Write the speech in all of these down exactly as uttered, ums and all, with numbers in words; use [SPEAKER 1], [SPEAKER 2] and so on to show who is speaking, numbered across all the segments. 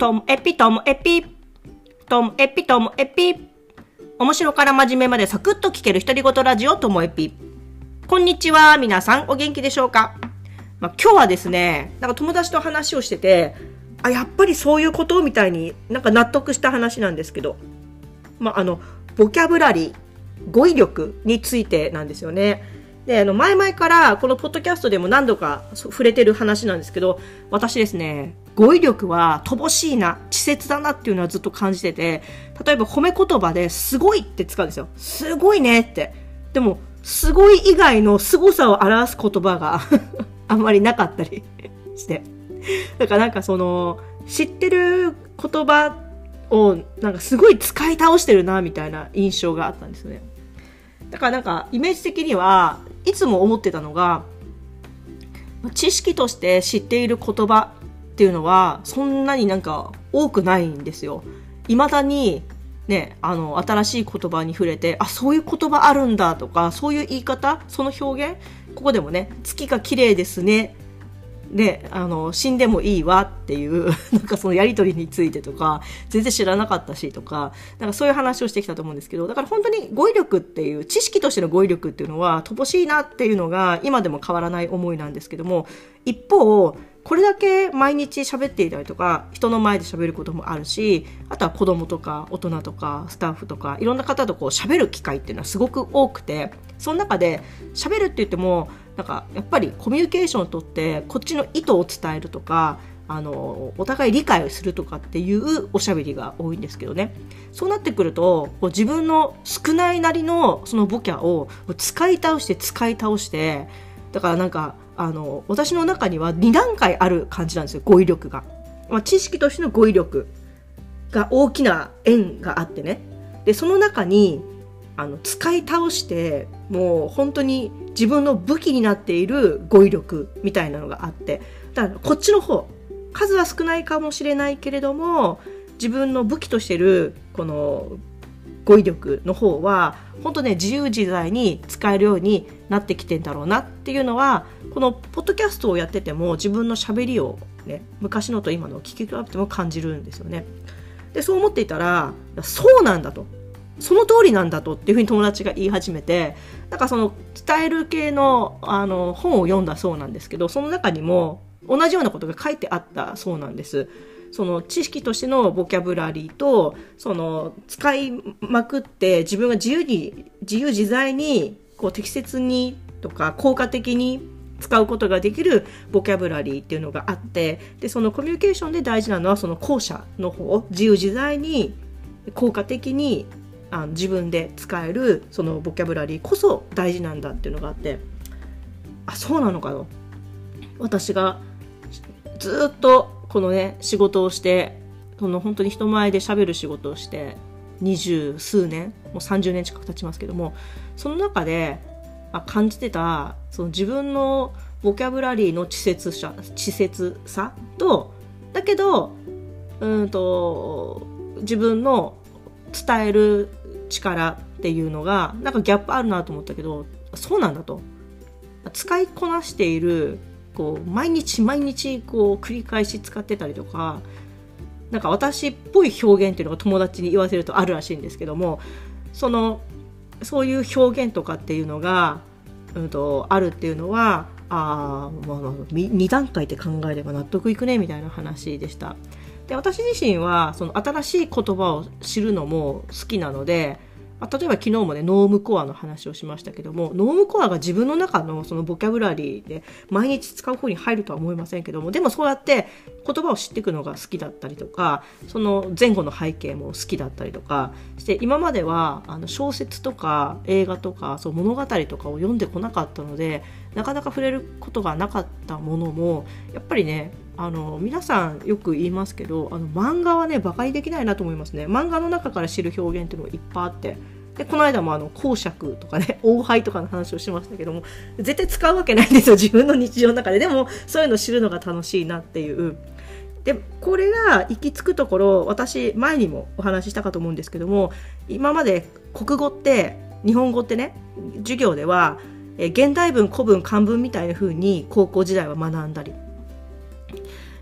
[SPEAKER 1] ともエピともエピともエピともエピ面白から真面目までサクッと聞ける独り言ラジオともエピ。こんにちは、皆さんお元気でしょうか。まあ、今日はですね、なんか友達と話をしてて、あ、やっぱりそういうことみたいになんか納得した話なんですけど、まあ、あのボキャブラリー、語彙力についてなんですよね。で、あの前々からこのポッドキャストでも何度か触れてる話なんですけど、私ですね、語彙力は乏しいな、稚拙だなっていうのはずっと感じてて、例えば褒め言葉ですごいって使うんですよ。すごいねって。でもすごい以外の凄さを表す言葉があんまりなかったりして、だからなんかその知ってる言葉をなんかすごい使い倒してるなみたいな印象があったんですね。だからなんかイメージ的にはいつも思ってたのが、知識として知っている言葉っていうのはそんなになんか多くないんですよ。未だにね、あの新しい言葉に触れて、あ、そういう言葉あるんだとか、そういう言い方、その表現、ここでもね、月が綺麗ですね、で、あの死んでもいいわっていうなんかそのやり取りについてとか全然知らなかったしとか、なんかそういう話をしてきたと思うんですけど、だから本当に語彙力っていう、知識としての語彙力っていうのは乏しいなっていうのが今でも変わらない思いなんですけども、一方これだけ毎日喋っていたりとか、人の前で喋ることもあるし、あとは子供とか大人とかスタッフとかいろんな方とこう喋る機会っていうのはすごく多くて、その中で喋るって言ってもなんかやっぱりコミュニケーションをとってこっちの意図を伝えるとか、あのお互い理解をするとかっていうおしゃべりが多いんですけどね。そうなってくるとこう自分の少ないなりのそのボキャを使い倒して使い倒して、だからなんかあの私の中にはに段階ある感じなんですよ、語彙力が。まあ、知識としての語彙力が大きな円があってね。でその中にあの使い倒してもう本当に自分の武器になっている語彙力みたいなのがあって、だからこっちの方、数は少ないかもしれないけれども自分の武器としているこの語彙力の方は本当ね、自由自在に使えるようになってきてんだろうなっていうのは、このポッドキャストをやってても自分の喋りをね、昔のと今のを聞き比べても感じるんですよね。でそう思っていたら、そうなんだと、その通りなんだとっていうふうに友達が言い始めて、なんかその伝える系の、あの本を読んだそうなんですけど、その中にも同じようなことが書いてあったそうなんです。その知識としてのボキャブラリーと、その使いまくって自分が自由に自由自在にこう適切にとか効果的に使うことができるボキャブラリーっていうのがあって、でそのコミュニケーションで大事なのはその後者の方、自由自在に効果的にあの自分で使えるそのボキャブラリーこそ大事なんだっていうのがあって、あ、そうなのかと。私がずっとこのね仕事をして、その本当に人前で喋る仕事をして二十数年、もうさんじゅうねん近く経ちますけども、その中で感じてたその自分のボキャブラリーの稚拙さ、稚拙さと、だけどうんと自分の伝える力っていうのがなんかギャップあるなと思ったけど、そうなんだと。使いこなしているこう毎日毎日こう繰り返し使ってたりとか、なんか私っぽい表現っていうのが友達に言わせるとあるらしいんですけども、そのそういう表現とかっていうのが、うんと、あるっていうのは、あ、まあ、に段階って考えれば納得いくねみたいな話でした。で私自身はその新しい言葉を知るのも好きなので、例えば昨日もねノームコアの話をしましたけども、ノームコアが自分の中のそのボキャブラリーで毎日使う方に入るとは思いませんけども、でもそうやって言葉を知っていくのが好きだったりとか、その前後の背景も好きだったりとかして、今まではあの小説とか映画とかそう物語とかを読んでこなかったので、なかなか触れることがなかったものも、やっぱりね、あの皆さんよく言いますけど、あの漫画はね馬鹿にできないなと思いますね。漫画の中から知る表現っていうのがいっぱいあって、でこの間もあの公爵とかね、王拝とかの話をしましたけども、絶対使うわけないんですよ、自分の日常の中で。でもそういうのを知るのが楽しいなっていう。でこれが行き着くところ、私前にもお話ししたかと思うんですけども、今まで国語って日本語ってね、授業ではえ現代文、古文、漢文みたいな風に高校時代は学んだり、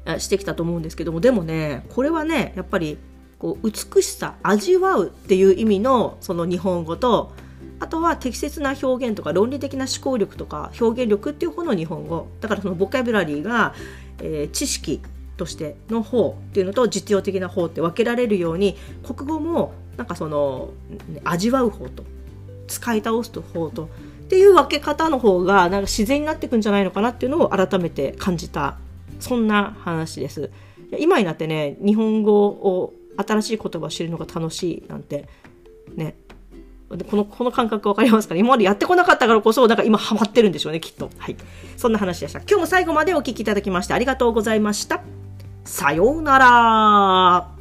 [SPEAKER 1] してきたと思うんですけども、でもね、これはね、やっぱりこう美しさ、味わうっていう意味のその日本語と、あとは適切な表現とか論理的な思考力とか表現力っていう方の日本語だから、そのボキャブラリーが、えー、知識としての方っていうのと実用的な方って分けられるように、国語もなんかその味わう方と使い倒す方とっていう分け方の方がなんか自然になっていくんじゃないのかなっていうのを改めて感じた、そんな話です。今になってね、日本語を新しい言葉を知るのが楽しいなんてね、この、この感覚わかりますかね。今までやってこなかったからこそ、だから今ハマってるんでしょうね、きっと。はい。そんな話でした。今日も最後までお聞きいただきましてありがとうございました。さようなら。